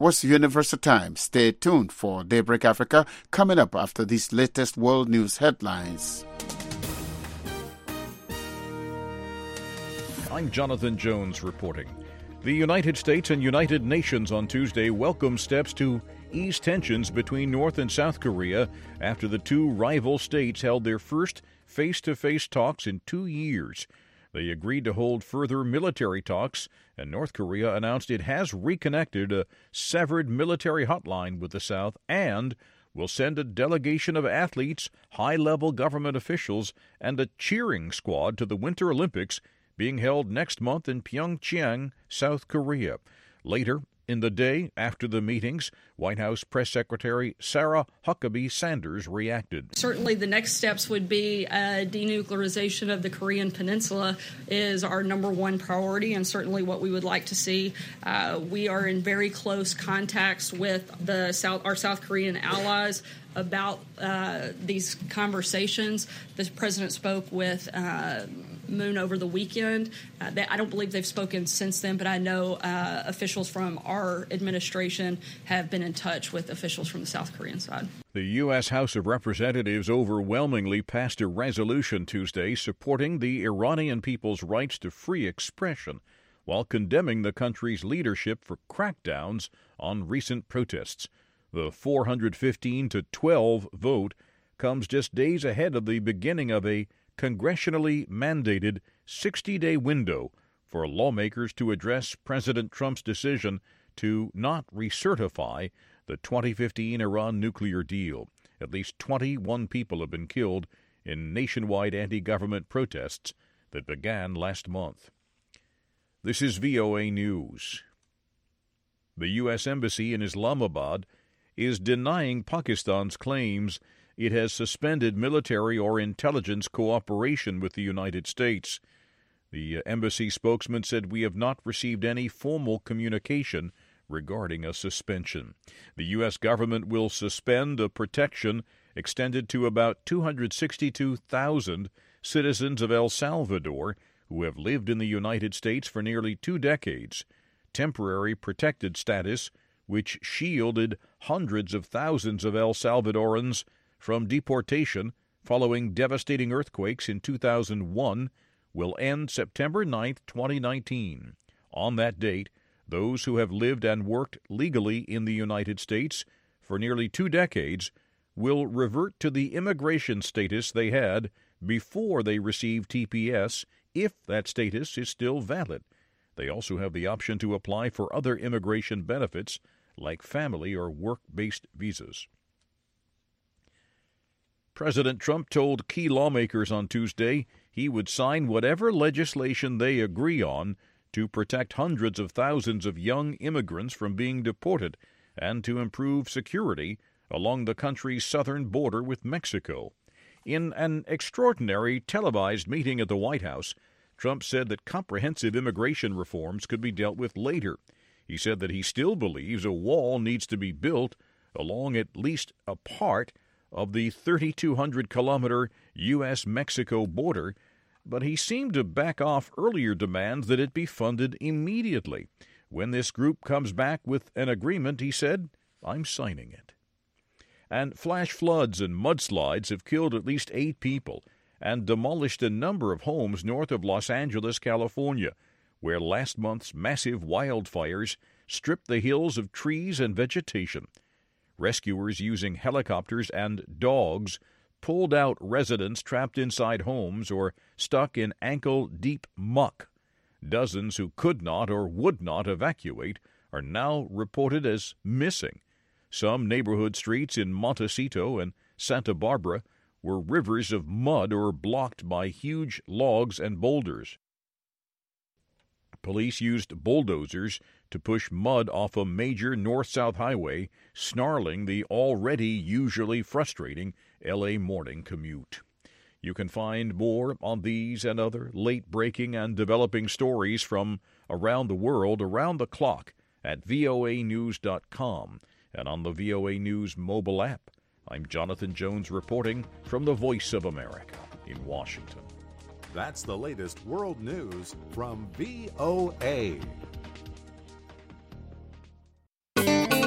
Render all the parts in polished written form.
was Universal Time. Stay tuned for Daybreak Africa coming up after these latest world news headlines. I'm Jonathan Jones reporting. The United States and United Nations on Tuesday welcomed steps to ease tensions between North and South Korea after the two rival states held their first face-to-face talks in 2 years. They agreed to hold further military talks, and North Korea announced it has reconnected a severed military hotline with the South and will send a delegation of athletes, high-level government officials, and a cheering squad to the Winter Olympics being held next month in Pyeongchang, South Korea. Later in the day, after the meetings, White House Press Secretary Sarah Huckabee Sanders reacted. Certainly the next steps would be denuclearization of the Korean Peninsula is our number one priority and certainly what we would like to see. We are in very close contacts with our South Korean allies about these conversations. The president spoke with Moon over the weekend. I don't believe they've spoken since then, but I know officials from our administration have been in touch with officials from the South Korean side. The U.S. House of Representatives overwhelmingly passed a resolution Tuesday supporting the Iranian people's rights to free expression while condemning the country's leadership for crackdowns on recent protests. The 415-12 vote comes just days ahead of the beginning of a congressionally mandated 60-day window for lawmakers to address President Trump's decision to not recertify the 2015 Iran nuclear deal. At least 21 people have been killed in nationwide anti-government protests that began last month. This is VOA News. The U.S. Embassy in Islamabad is denying Pakistan's claims it has suspended military or intelligence cooperation with the United States. The embassy spokesman said, "We have not received any formal communication regarding a suspension." The U.S. government will suspend a protection extended to about 262,000 citizens of El Salvador who have lived in the United States for nearly 2 decades. Temporary protected status, which shielded hundreds of thousands of El Salvadorans from deportation following devastating earthquakes in 2001, will end September 9, 2019. On that date, those who have lived and worked legally in the United States for nearly 2 decades will revert to the immigration status they had before they received TPS, if that status is still valid. They also have the option to apply for other immigration benefits like family or work-based visas. President Trump told key lawmakers on Tuesday he would sign whatever legislation they agree on to protect hundreds of thousands of young immigrants from being deported and to improve security along the country's southern border with Mexico. In an extraordinary televised meeting at the White House, Trump said that comprehensive immigration reforms could be dealt with later. He said that he still believes a wall needs to be built along at least a part of the 3,200-kilometer U.S.-Mexico border, but he seemed to back off earlier demands that it be funded immediately. When this group comes back with an agreement, he said, "I'm signing it." And flash floods and mudslides have killed at least 8 people and demolished a number of homes north of Los Angeles, California, where last month's massive wildfires stripped the hills of trees and vegetation. Rescuers using helicopters and dogs pulled out residents trapped inside homes or stuck in ankle-deep muck. Dozens who could not or would not evacuate are now reported as missing. Some neighborhood streets in Montecito and Santa Barbara were rivers of mud or blocked by huge logs and boulders. Police used bulldozers to push mud off a major north-south highway, snarling the already usually frustrating L.A. morning commute. You can find more on these and other late-breaking and developing stories from around the world around the clock at voanews.com and on the VOA News mobile app. I'm Jonathan Jones reporting from the Voice of America in Washington. That's the latest world news from VOA.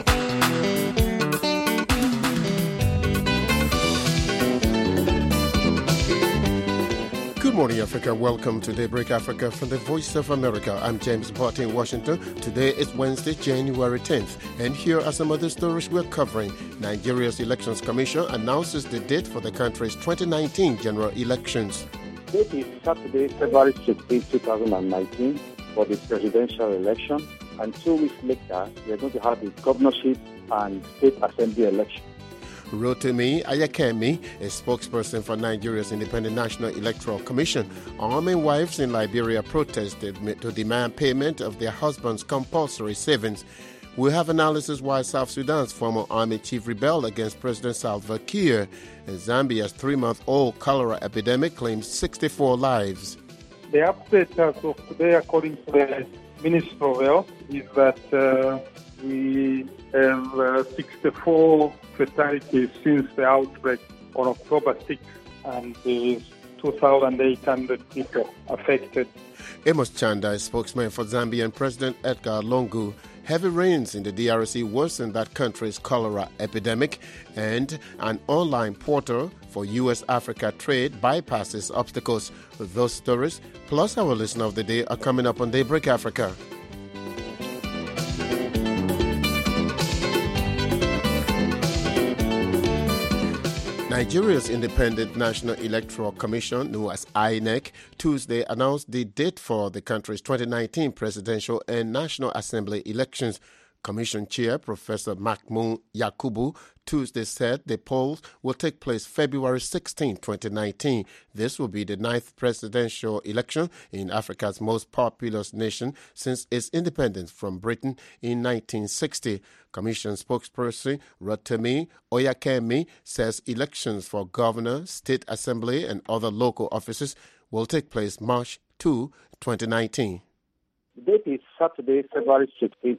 Good morning, Africa. Welcome to Daybreak Africa from the Voice of America. I'm James Barty in Washington. Today is Wednesday, January 10th. And here are some of the stories we're covering. Nigeria's Elections Commission announces the date for the country's 2019 general elections. Date is Saturday, February 16, 2019 for the presidential election. And 2 weeks later, we're going to have the governorship and state assembly election. Rotimi Ayakemi, a spokesperson for Nigeria's Independent National Electoral Commission, army wives in Liberia protested to demand payment of their husbands' compulsory savings. We have analysis why South Sudan's former army chief rebelled against President Salva Kiir. Zambia's 3-month-old cholera epidemic claims 64 lives. The update as of today, according to the Minister of Health, is that we have 64 fatalities since the outbreak on October 6th, and there is 2,800 people affected. Amos Chanda, a spokesman for Zambian President Edgar Lungu. Heavy rains in the DRC worsened that country's cholera epidemic, and an online portal for U.S.-Africa trade bypasses obstacles. Those stories, plus our listener of the day, are coming up on Daybreak Africa. Nigeria's Independent National Electoral Commission, known as INEC, Tuesday announced the date for the country's 2019 presidential and National Assembly elections. Commission Chair Professor Mahmoud Yakubu Tuesday said the polls will take place February 16, 2019. This will be the 9th presidential election in Africa's most populous nation since its independence from Britain in 1960. Commission spokesperson Rotimi Ayakemi says elections for governor, state assembly, and other local offices will take place March 2, 2019. The date is Saturday, February 16,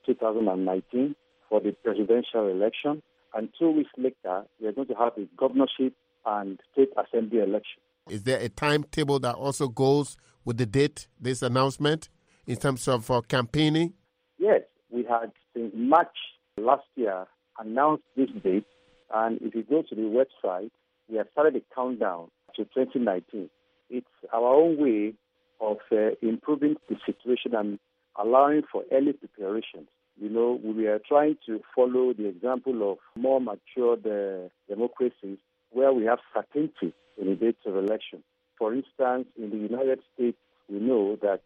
2019 for the presidential election. And 2 weeks later, we're going to have the governorship and state assembly election. Is there a timetable that also goes with the date, this announcement, in terms of campaigning? Yes, we had since March last year announced this date. And if you go to the website, we have started a countdown to 2019. It's our own way of improving the situation and allowing for early preparations. You know, we are trying to follow the example of more mature democracies where we have certainty in the dates of election. For instance, in the United States, we know that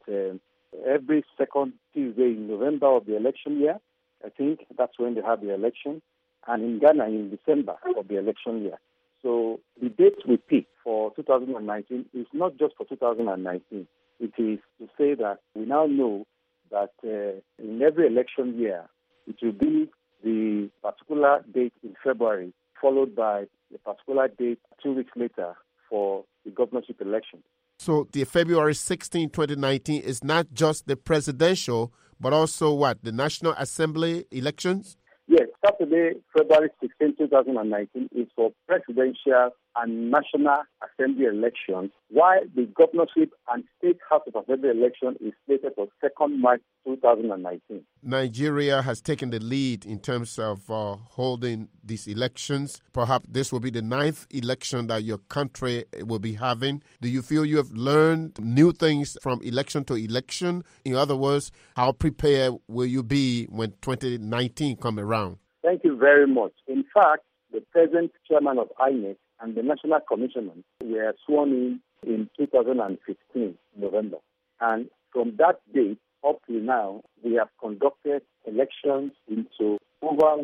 every second Tuesday in November of the election year, I think that's when they have the election, and in Ghana in December of the election year. So the dates we pick for 2019 is not just for 2019. It is to say that we now know that in every election year, it will be the particular date in February, followed by the particular date 2 weeks later for the governorship election. So the February 16, 2019 is not just the presidential, but also what, the National Assembly elections? Yes, Saturday, February 16, 2019 is for presidential and National Assembly elections, while the governorship and State House of Assembly election is slated for 2nd March 2019. Nigeria has taken the lead in terms of holding these elections. Perhaps this will be the 9th election that your country will be having. Do you feel you have learned new things from election to election? In other words, how prepared will you be when 2019 comes around? Thank you very much. In fact, the present chairman of INEC and the national commissioners were sworn in 2015, November. And from that date up to now, we have conducted elections into over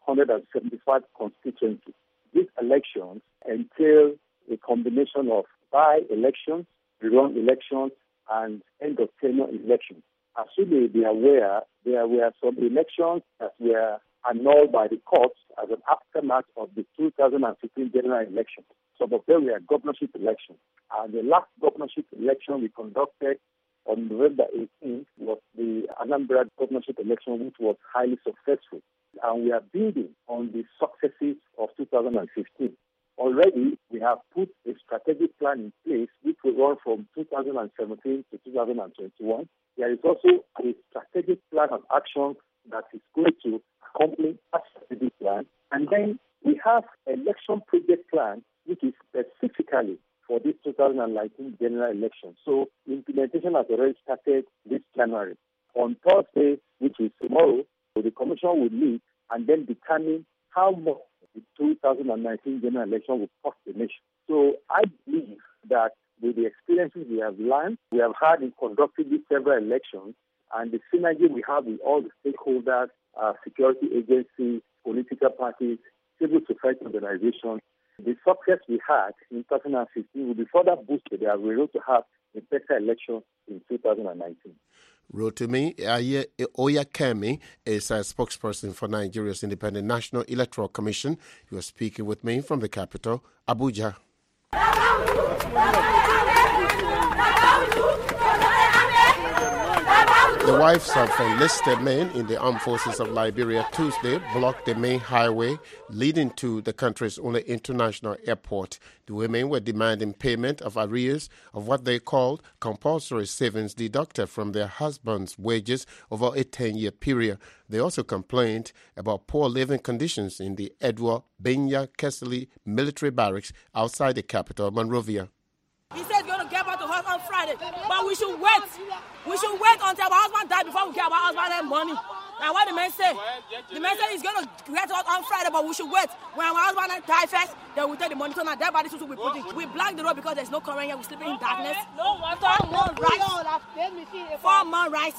175 constituencies. These elections entail a combination of by-elections, rerun elections, and end-of-tenure elections. As you may be aware, there were some elections that were annulled by the courts as an aftermath of the 2015 general election. Some of them were governorship elections. And the last governorship election we conducted on November 18th was the Anambra governorship election, which was highly successful. And we are building on the successes of 2015. Already, we have put a strategic plan in place, which will run from 2017 to 2021. There is also a strategic plan of action that is going to accompany that strategic plan. And then we have an election project plan, which is specifically for this 2019 general election. So implementation has already started this January. On Thursday, which is tomorrow, the Commission will meet and then determine how much the 2019 general election will cost the nation. So I believe that with the experiences we have learned, we have had in conducting these several elections, and the synergy we have with all the stakeholders, security agencies, political parties, civil society organizations, the success we had in 2015 will be further boosted. They are able to have a better election in 2019. Rotimi Oyakemi is a spokesperson for Nigeria's Independent National Electoral Commission. He was speaking with me from the capital, Abuja. The wives of enlisted men in the armed forces of Liberia Tuesday blocked the main highway leading to the country's only international airport. The women were demanding payment of arrears of what they called compulsory savings deducted from their husbands' wages over a 10-year period. They also complained about poor living conditions in the Edward Benya Kessley military barracks outside the capital, Monrovia. He said he's going to get back to us on Friday, but we should wait. We should wait until our husband dies before we get our husband and money. And what the man say? The man said he's going to get us on Friday, but we should wait. When our husband dies first, then we take the money. So now that body will be put in. We block the road because there's no current here. We're sleeping in darkness. 4 months rice. 4 months rice.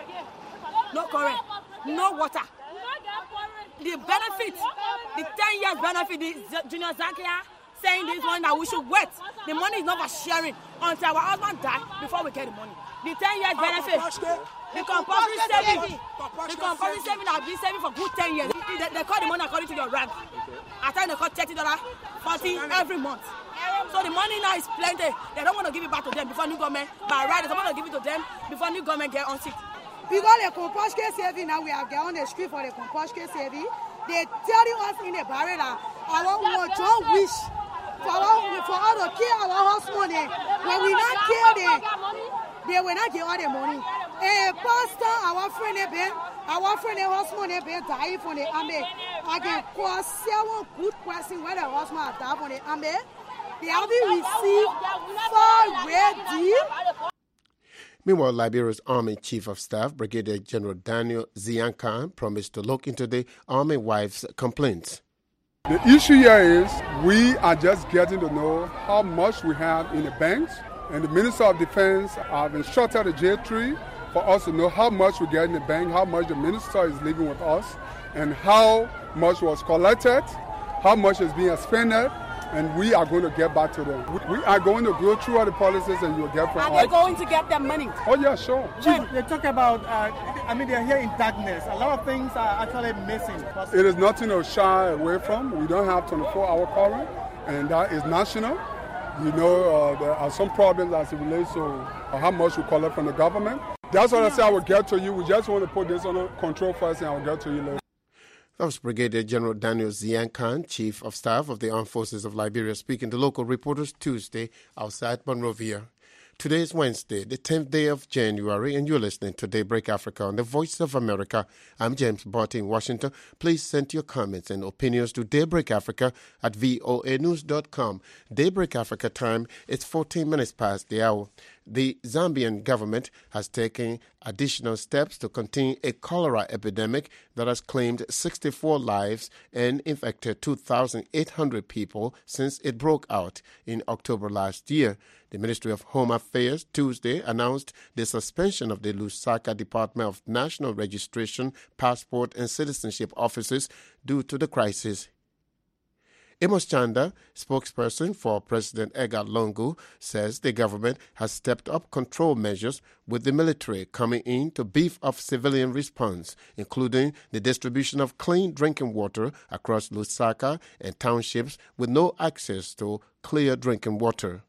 No current. No water. The benefit, the 10 years benefit, the Junior Zakia saying this one that we should wait. The money is not for sharing until our husband dies before we get the money. The 10 years benefit, the compulsory saving that been saving for good 10 years. They call the money according to your rank. At times they call $30, $40 every month. So the money now is plenty. They don't want to give it back to them before new government. By right, they don't want to give it to them before new government get on seat. Because the compulsory saving now we have get on the street for the compulsory saving. They telling us in the barrier that our one wish. For all to kill our house money. When we not kill them, they will not give all the money. A pastor, our friend, house money, die for the army. I can call 7 good questions whether the house money die for the army. They have received 4 deal. Meanwhile, Liberia's Army Chief of Staff, Brigadier General Daniel Ziankan, promised to look into the Army wives' complaints. The issue here is we are just getting to know how much we have in the banks, and the Minister of Defense have instructed the J3 for us to know how much we get in the bank, how much the Minister is leaving with us, and how much was collected, how much is being expended, and we are going to get back to them. We are going to go through all the policies and you'll get from us. Are they going to get their money? Oh, yeah, sure. They talk about, they're here in darkness. A lot of things are actually missing. It is nothing to shy away from. We don't have 24-hour current, and that is national. You know, there are some problems as it relates to how much we collect from the government. That's what I say I will get to you. We just want to put this under control first, and I will get to you later. That was Brigadier General Daniel Ziankan, Chief of Staff of the Armed Forces of Liberia, speaking to local reporters Tuesday outside Monrovia. Today is Wednesday, the 10th day of January, and you're listening to Daybreak Africa on the Voice of America. I'm James Barty in Washington. Please send your comments and opinions to Daybreak Africa at voanews.com. Daybreak Africa time, it's 14 minutes past the hour. The Zambian government has taken additional steps to contain a cholera epidemic that has claimed 64 lives and infected 2,800 people since it broke out in October last year. The Ministry of Home Affairs Tuesday announced the suspension of the Lusaka Department of National Registration, Passport and Citizenship offices due to the crisis. Amos Chanda, spokesperson for President Edgar Lungu, says the government has stepped up control measures with the military coming in to beef up civilian response, including the distribution of clean drinking water across Lusaka and townships with no access to clear drinking water.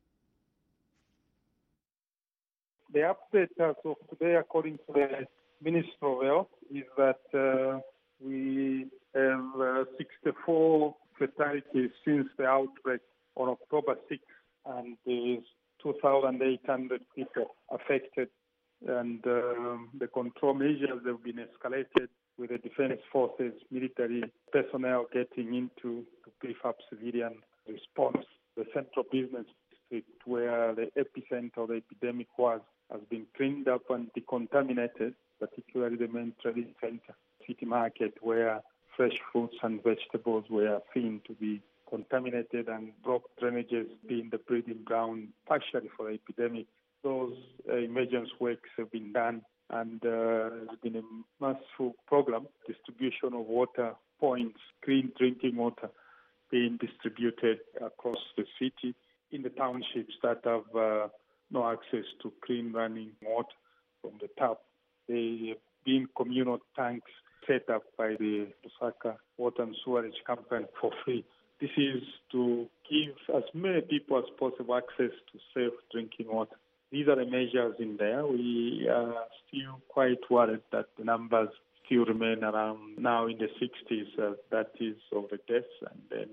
The update as of today, according to the Minister of Health, is that we have 64 fatalities since the outbreak on October 6th, and there is 2,800 people affected. And the control measures have been escalated with the defense forces, military personnel getting into to beef up civilian response. The central business district where the epicenter of the epidemic was has been cleaned up and decontaminated, particularly the main trading center, City Market, where fresh fruits and vegetables were seen to be contaminated and broke drainages being the breeding ground partially for the epidemic. Those emergency works have been done, and there's been a massive program, distribution of water points, clean drinking water being distributed across the city in the townships that have no access to clean running water from the tap. There have been communal tanks set up by the Lusaka Water and Sewerage Company for free. This is to give as many people as possible access to safe drinking water. These are the measures in there. We are still quite worried that the numbers still remain around now in the 60s, that is, of the deaths, and then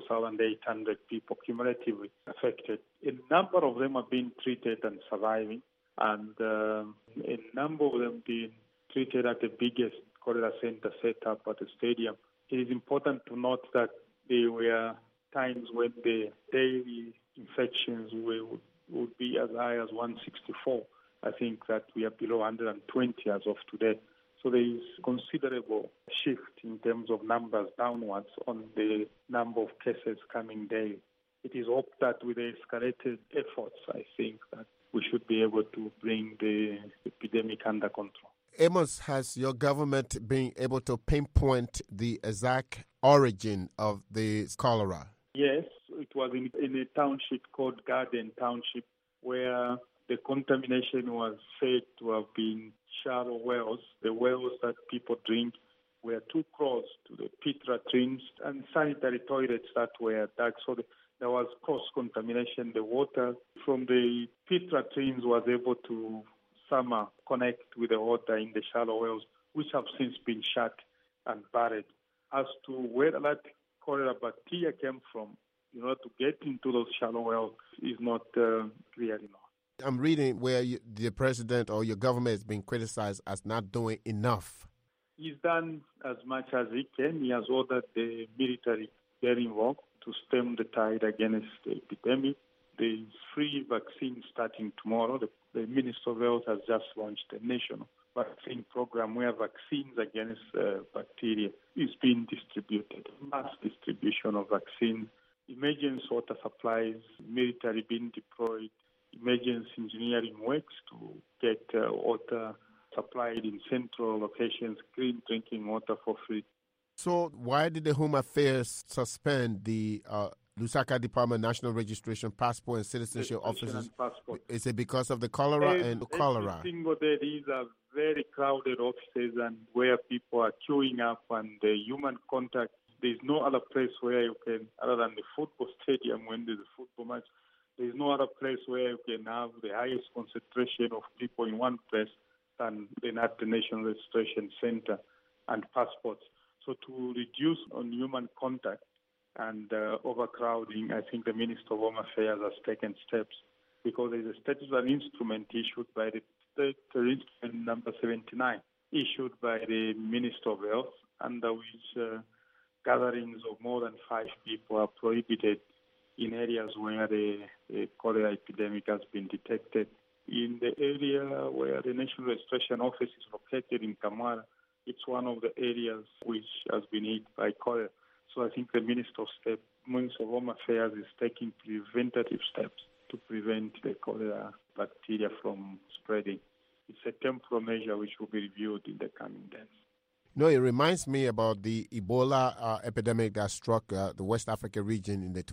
2,800 people cumulatively affected. A number of them are being treated and surviving, and a number of them being treated at the biggest cholera center set up at the stadium. It is important to note that there were times when the daily infections would be as high as 164. I think that we are below 120 as of today. So there is considerable shift in terms of numbers downwards on the number of cases coming daily. It is hoped that with the escalated efforts, I think that we should be able to bring the epidemic under control. Amos, has your government been able to pinpoint the exact origin of the cholera? Yes, it was in a township called Garden Township, where the contamination was said to have been shallow wells. The wells that people drink were too close to the pit latrines and sanitary toilets that were dug. So there was cross-contamination. The water from the pit latrines was able to somehow connect with the water in the shallow wells, which have since been shut and buried. As to where that cholera bacteria came from, in order to get into those shallow wells, is not clear enough. I'm reading where the president or your government is being criticized as not doing enough. He's done as much as he can. He has ordered the military get involved to stem the tide against the epidemic. There is free vaccine starting tomorrow. The Minister of Health has just launched a national vaccine program where vaccines against bacteria is being distributed, mass distribution of vaccines, emergency water supplies, military being deployed, emergency engineering works to get water supplied in central locations, clean drinking water for free. So why did the Home Affairs suspend the Lusaka Department National Registration Passport and Citizenship Offices? Is it because of the cholera and cholera? Every single day, these are very crowded offices and where people are queuing up and the human contact. There's no other place where you can, other than the football stadium when there's a football match, there's no other place where you can have the highest concentration of people in one place than at the National Registration Center and passports. So to reduce on human contact and overcrowding, I think the Minister of Home Affairs has taken steps because there's a statutory instrument issued by the Statutory Instrument number 79, issued by the Minister of Health, under which gatherings of more than 5 people are prohibited in areas where the cholera epidemic has been detected. In the area where the National Registration Office is located in Kamara, it's one of the areas which has been hit by cholera. So I think the Minister of Home Affairs is taking preventative steps to prevent the cholera bacteria from spreading. It's a temporary measure which will be reviewed in the coming days. No, it reminds me about the Ebola epidemic that struck the West Africa region in the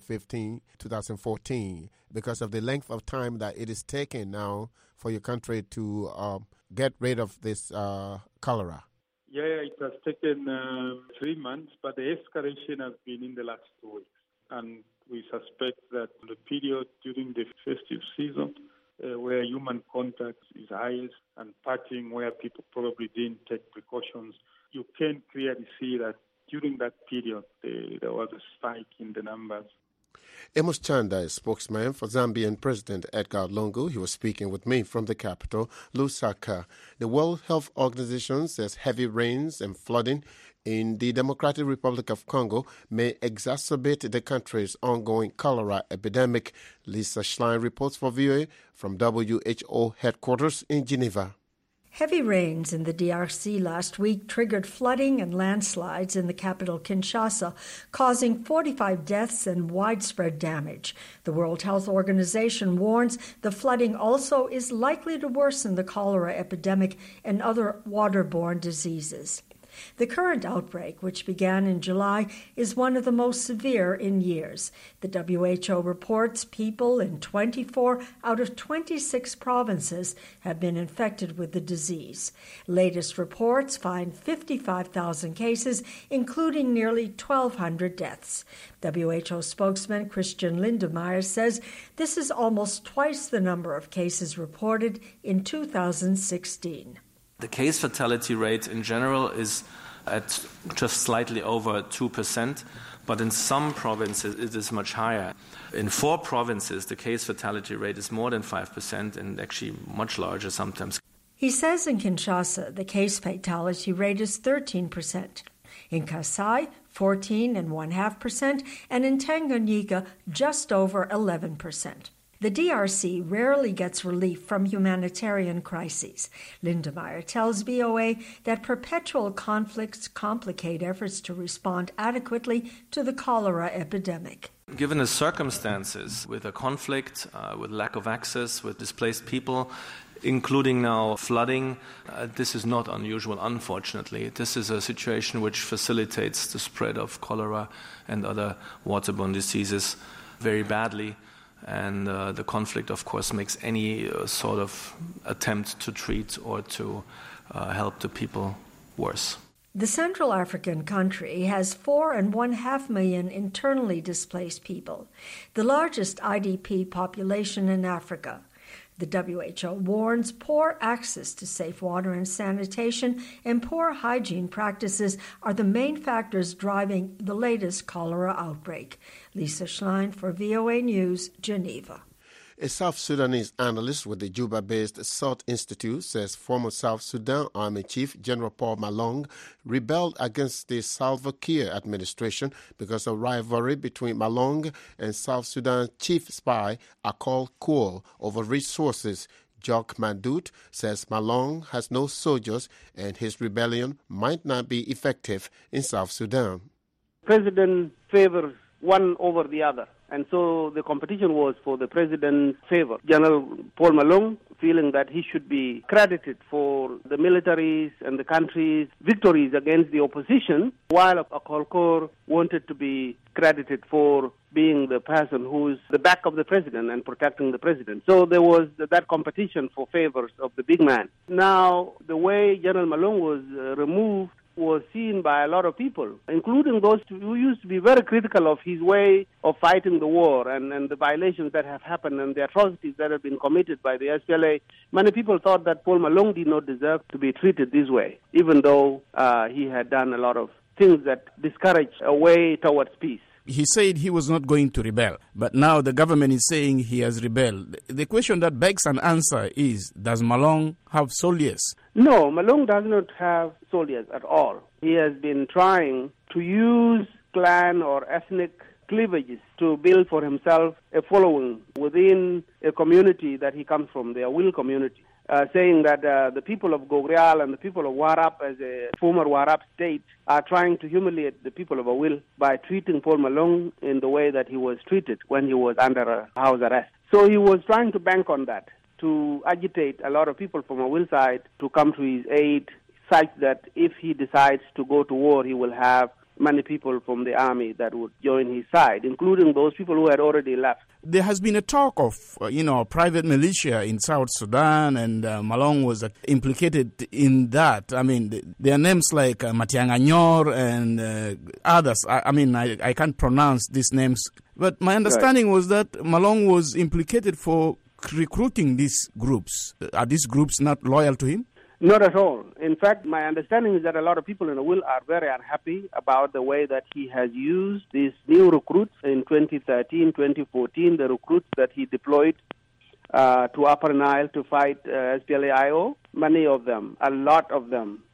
2014, because of the length of time that it is taking now for your country to get rid of this cholera. Yeah, it has taken 3 months, but the escalation has been in the last 2 weeks. And we suspect that the period during the festive season, where human contact is highest and partying where people probably didn't take precautions, you can clearly see that during that period there was a spike in the numbers. Amos Chanda is spokesman for Zambian President Edgar Lungu. He was speaking with me from the capital, Lusaka. The World Health Organization says heavy rains and flooding in the Democratic Republic of Congo may exacerbate the country's ongoing cholera epidemic. Lisa Schlein reports for VOA from WHO headquarters in Geneva. Heavy rains in the DRC last week triggered flooding and landslides in the capital Kinshasa, causing 45 deaths and widespread damage. The World Health Organization warns the flooding also is likely to worsen the cholera epidemic and other waterborne diseases. The current outbreak, which began in July, is one of the most severe in years. The WHO reports people in 24 out of 26 provinces have been infected with the disease. Latest reports find 55,000 cases, including nearly 1,200 deaths. WHO spokesman Christian Lindemeyer says this is almost twice the number of cases reported in 2016. The case fatality rate in general is at just slightly over 2%, but in some provinces it is much higher. In 4 provinces, the case fatality rate is more than 5% and actually much larger sometimes. He says in Kinshasa, the case fatality rate is 13%. In Kasai, 14.5%, and in Tanganyika, just over 11%. The DRC rarely gets relief from humanitarian crises. Lindemeyer tells VOA that perpetual conflicts complicate efforts to respond adequately to the cholera epidemic. Given the circumstances, with a conflict, with lack of access, with displaced people, including now flooding, this is not unusual, unfortunately. This is a situation which facilitates the spread of cholera and other waterborne diseases very badly. And the conflict, of course, makes any sort of attempt to treat or to help the people worse. The Central African country has 4.5 million internally displaced people, the largest IDP population in Africa. The WHO warns poor access to safe water and sanitation and poor hygiene practices are the main factors driving the latest cholera outbreak. Lisa Schlein for VOA News, Geneva. A South Sudanese analyst with the Juba-based SALT Institute says former South Sudan Army Chief General Paul Malong rebelled against the Salva Kiir administration because of rivalry between Malong and South Sudan chief spy Akol Kouo over resources. Jock Mandut says Malong has no soldiers and his rebellion might not be effective in South Sudan. President favors one over the other. And so the competition was for the president's favor. General Paul Malong feeling that he should be credited for the military's and the country's victories against the opposition, while Akol Kouo wanted to be credited for being the person who's the back of the president and protecting the president. So there was that competition for favors of the big man. Now, the way General Malong was removed was seen by a lot of people, including those who used to be very critical of his way of fighting the war and the violations that have happened and the atrocities that have been committed by the SPLA. Many people thought that Paul Malong did not deserve to be treated this way, even though he had done a lot of things that discouraged a way towards peace. He said he was not going to rebel, but now the government is saying he has rebelled. The question that begs an answer is, does Malong have soldiers? No, Malong does not have soldiers at all. He has been trying to use clan or ethnic cleavages to build for himself a following within a community that he comes from, the Awil community. Saying that the people of Gogrial and the people of Warab, as a former Warab state, are trying to humiliate the people of Awil by treating Paul Malong in the way that he was treated when he was under house arrest. So he was trying to bank on that, to agitate a lot of people from Awil side to come to his aid, such that if he decides to go to war, he will have many people from the army that would join his side, including those people who had already left. There has been a talk of, private militia in South Sudan, and Malong was implicated in that. I mean, there are names like Matianganyor and others. I can't pronounce these names. But my understanding was that Malong was implicated for recruiting these groups. Are these groups not loyal to him? Not at all. In fact, my understanding is that a lot of people in Awil are very unhappy about the way that he has used these new recruits in 2013, 2014, the recruits that he deployed to Upper Nile to fight SPLA-IO. Many of them, a lot of them,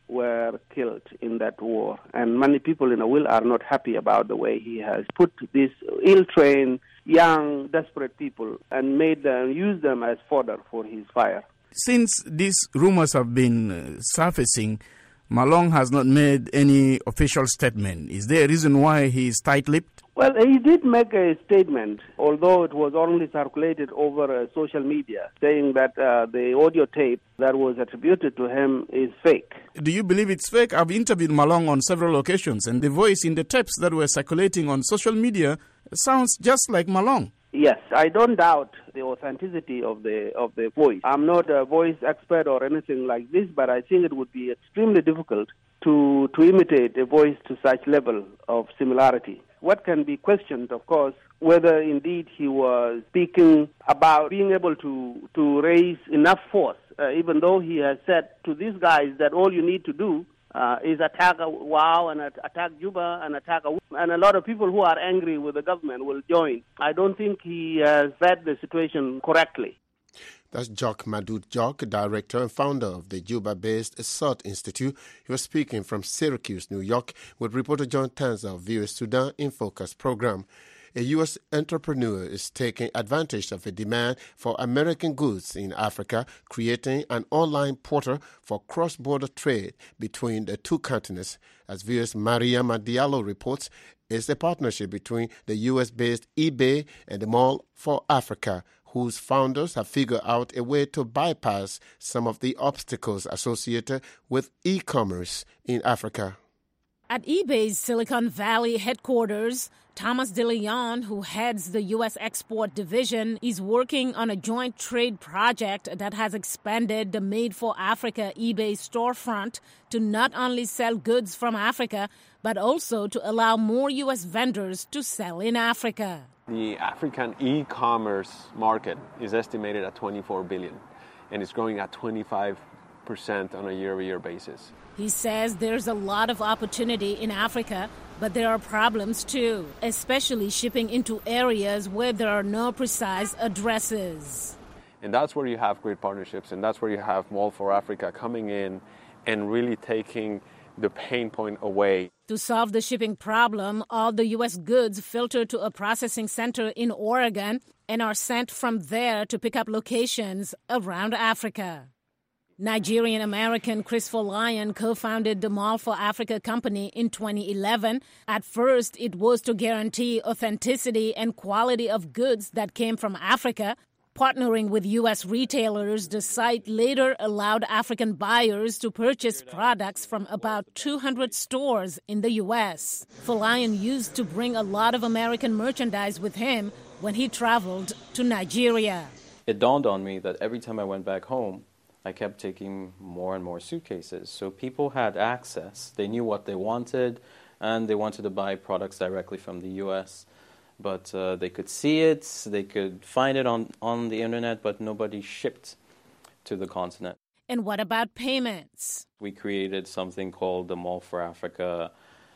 were killed in that war. And many people in Awil are not happy about the way he has put these ill-trained, young, desperate people and used them as fodder for his fire. Since these rumors have been surfacing, Malong has not made any official statement. Is there a reason why he is tight-lipped? Well, he did make a statement, although it was only circulated over social media, saying that the audio tape that was attributed to him is fake. Do you believe it's fake? I've interviewed Malong on several occasions, and the voice in the tapes that were circulating on social media sounds just like Malong. Yes, I don't doubt the authenticity of the voice. I'm not a voice expert or anything like this, but I think it would be extremely difficult to imitate a voice to such level of similarity. What can be questioned, of course, whether indeed he was speaking about being able to raise enough force, even though he has said to these guys that all you need to do is attack Wau and attack Juba and attack and a lot of people who are angry with the government will join. I don't think he has read the situation correctly. That's Jock Madud Jock, director and founder of the Juba-based SOT Institute. He was speaking from Syracuse, New York, with reporter John Tanza of VOA Sudan in Focus program. A U.S. entrepreneur is taking advantage of a demand for American goods in Africa, creating an online portal for cross-border trade between the two continents. As VOA's Mariama Diallo reports, it's a partnership between the U.S.-based eBay and the Mall for Africa, whose founders have figured out a way to bypass some of the obstacles associated with e-commerce in Africa. At eBay's Silicon Valley headquarters, Thomas DeLeon, who heads the U.S. export division, is working on a joint trade project that has expanded the Made for Africa eBay storefront to not only sell goods from Africa, but also to allow more U.S. vendors to sell in Africa. The African e-commerce market is estimated at $24 billion, and it's growing at 25% on a year-over-year basis. He says there's a lot of opportunity in Africa, but there are problems too, especially shipping into areas where there are no precise addresses. And that's where you have great partnerships, and that's where you have Mall for Africa coming in and really taking the pain point away. To solve the shipping problem, all the U.S. goods filter to a processing center in Oregon and are sent from there to pickup locations around Africa. Nigerian-American Chris Folayan co-founded the Mall for Africa company in 2011. At first, it was to guarantee authenticity and quality of goods that came from Africa. Partnering with U.S. retailers, the site later allowed African buyers to purchase products from about 200 stores in the U.S. Folayan used to bring a lot of American merchandise with him when he traveled to Nigeria. It dawned on me that every time I went back home, I kept taking more and more suitcases. So people had access. They knew what they wanted, and they wanted to buy products directly from the U.S., but they could see it, they could find it on the internet, but nobody shipped to the continent. And what about payments? We created something called the Mall for Africa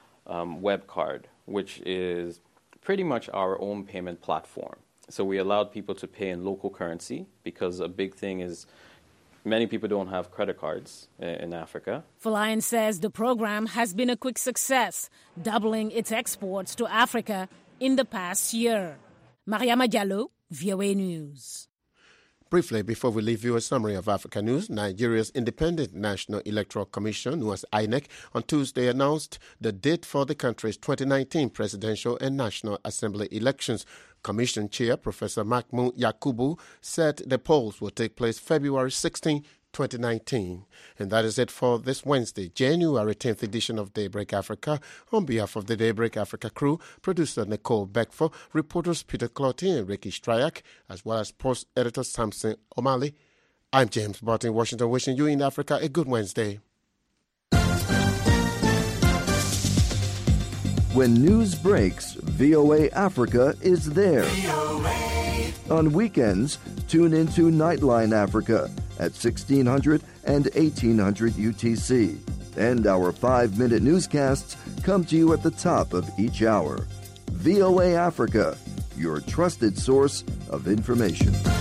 web card, which is pretty much our own payment platform. So we allowed people to pay in local currency, because a big thing is many people don't have credit cards in Africa. Folayan says the program has been a quick success, doubling its exports to Africa in the past year. Mariama Diallo, VOA News. Briefly, before we leave you a summary of Africa news, Nigeria's Independent National Electoral Commission, known as INEC, on Tuesday announced the date for the country's 2019 presidential and National Assembly elections. Commission Chair Professor Mahmoud Yakubu said the polls will take place February 16, 2019. And that is it for this Wednesday, January 10th edition of Daybreak Africa. On behalf of the Daybreak Africa crew, producer Nicole Beckford, reporters Peter Clottey and Ricky Stryak, as well as post editor Samson O'Malley, I'm James Barton in Washington, wishing you in Africa a good Wednesday. When news breaks, VOA Africa is there. VOA. On weekends, tune into Nightline Africa at 1600 and 1800 UTC. And our 5-minute newscasts come to you at the top of each hour. VOA Africa, your trusted source of information.